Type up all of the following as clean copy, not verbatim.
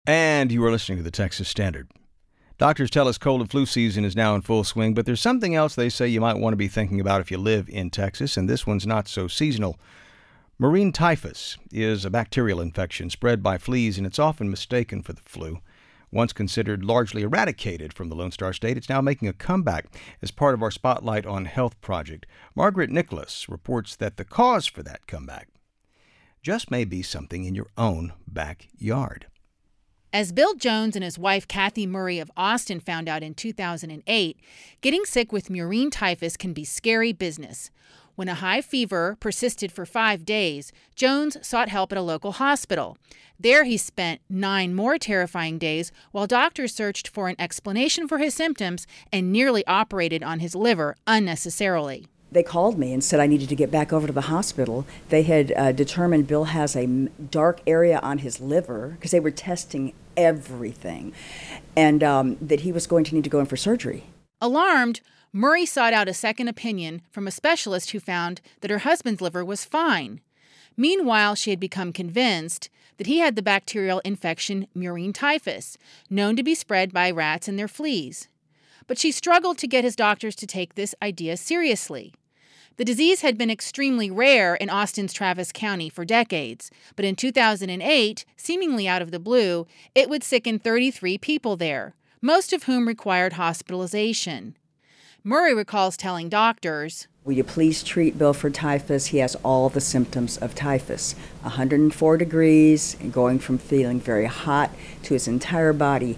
And you are listening to the Texas Standard. Doctors tell us cold and flu season is now in full swing, but there's something else they say you might want to be thinking about if you live in Texas, and this one's not so seasonal. Marine typhus is a bacterial infection spread by fleas, and it's often mistaken for the flu. Once considered largely eradicated from the Lone Star State, it's now making a comeback as part of our Spotlight on Health project. Margaret Nicholas reports that the cause for that comeback just may be something in your own backyard. As Bill Jones and his wife Kathy Murray of Austin found out in 2008, getting sick with murine typhus can be scary business. When a high fever persisted for 5 days, Jones sought help at a local hospital. There he spent 9 more terrifying days while doctors searched for an explanation for his symptoms and nearly operated on his liver unnecessarily. They called me and said I needed to get back over to the hospital. They had determined Bill has a dark area on his liver because they were testing everything, and that he was going to need to go in for surgery. Alarmed, Murray sought out a second opinion from a specialist who found that her husband's liver was fine. Meanwhile, she had become convinced that he had the bacterial infection murine typhus, known to be spread by rats and their fleas. But she struggled to get his doctors to take this idea seriously. The disease had been extremely rare in Austin's Travis County for decades, but in 2008, seemingly out of the blue, it would sicken 33 people there, most of whom required hospitalization. Murray recalls telling doctors, "Will you please treat Bill for typhus? He has all the symptoms of typhus. 104 degrees, and going from feeling very hot to his entire body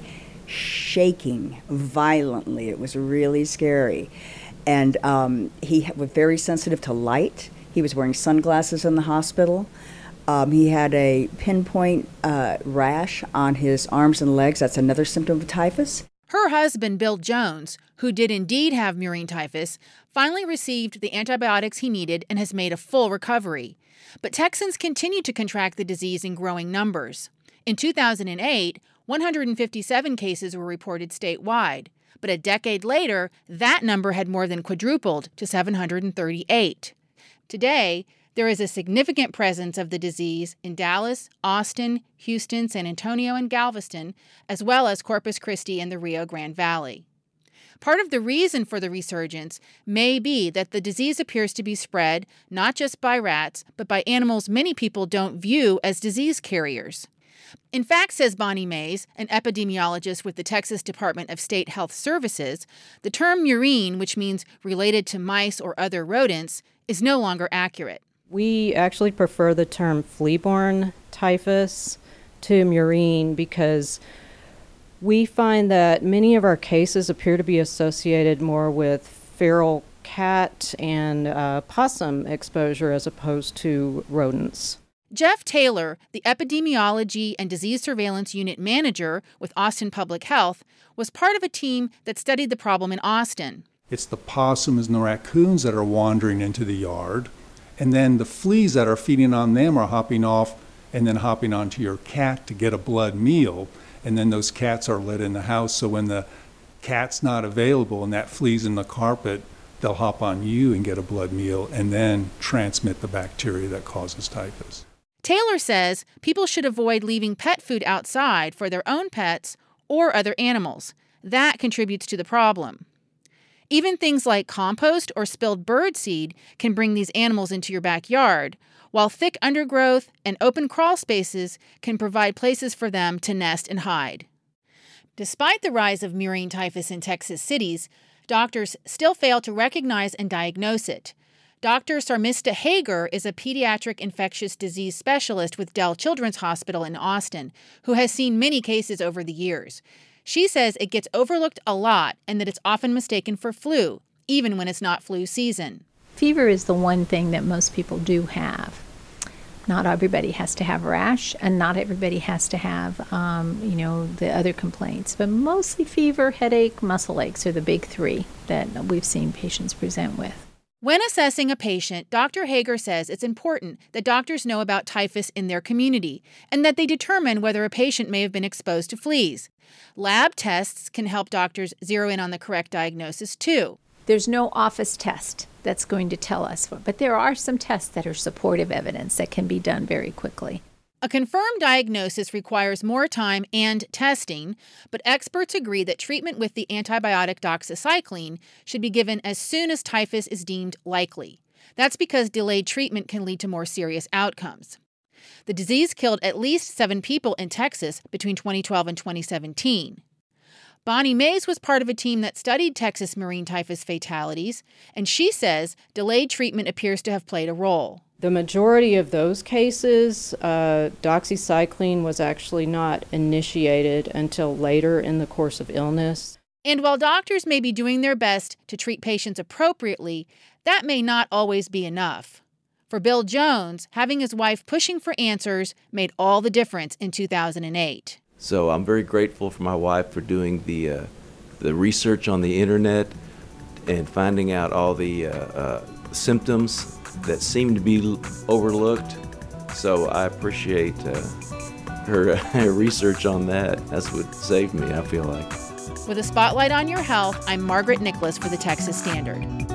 shaking violently. It was really scary. And he was very sensitive to light. He was wearing sunglasses in the hospital. He had a pinpoint rash on his arms and legs. That's another symptom of typhus." Her husband, Bill Jones, who did indeed have murine typhus, finally received the antibiotics he needed and has made a full recovery. But Texans continue to contract the disease in growing numbers. In 2008, 157 cases were reported statewide. But a decade later, that number had more than quadrupled to 738. Today, there is a significant presence of the disease in Dallas, Austin, Houston, San Antonio, and Galveston, as well as Corpus Christi and the Rio Grande Valley. Part of the reason for the resurgence may be that the disease appears to be spread not just by rats, but by animals many people don't view as disease carriers. In fact, says Bonnie Mays, an epidemiologist with the Texas Department of State Health Services, the term murine, which means related to mice or other rodents, is no longer accurate. We actually prefer the term flea-borne typhus to murine because we find that many of our cases appear to be associated more with feral cat and possum exposure as opposed to rodents. Jeff Taylor, the Epidemiology and Disease Surveillance Unit Manager with Austin Public Health, was part of a team that studied the problem in Austin. It's the possums and the raccoons that are wandering into the yard, and then the fleas that are feeding on them are hopping off and then hopping onto your cat to get a blood meal, and then those cats are let in the house, so when the cat's not available and that flea's in the carpet, they'll hop on you and get a blood meal and then transmit the bacteria that causes typhus. Taylor says people should avoid leaving pet food outside for their own pets or other animals. That contributes to the problem. Even things like compost or spilled bird seed can bring these animals into your backyard, while thick undergrowth and open crawl spaces can provide places for them to nest and hide. Despite the rise of murine typhus in Texas cities, doctors still fail to recognize and diagnose it. Dr. Sarmista Hager is a pediatric infectious disease specialist with Dell Children's Hospital in Austin, who has seen many cases over the years. She says it gets overlooked a lot and that it's often mistaken for flu, even when it's not flu season. Fever is the one thing that most people do have. Not everybody has to have rash, and not everybody has to have, the other complaints. But mostly fever, headache, muscle aches are the big 3 that we've seen patients present with. When assessing a patient, Dr. Hager says it's important that doctors know about typhus in their community and that they determine whether a patient may have been exposed to fleas. Lab tests can help doctors zero in on the correct diagnosis, too. There's no office test that's going to tell us, but there are some tests that are supportive evidence that can be done very quickly. A confirmed diagnosis requires more time and testing, but experts agree that treatment with the antibiotic doxycycline should be given as soon as typhus is deemed likely. That's because delayed treatment can lead to more serious outcomes. The disease killed at least 7 people in Texas between 2012 and 2017. Bonnie Mays was part of a team that studied Texas marine typhus fatalities, and she says delayed treatment appears to have played a role. The majority of those cases, doxycycline was actually not initiated until later in the course of illness. And while doctors may be doing their best to treat patients appropriately, that may not always be enough. For Bill Jones, having his wife pushing for answers made all the difference in 2008. So I'm very grateful for my wife for doing the research on the internet and finding out all the symptoms that seem to be overlooked. So I appreciate her research on that. That's what saved me, I feel like. With a spotlight on your health, I'm Margaret Nicholas for the Texas Standard.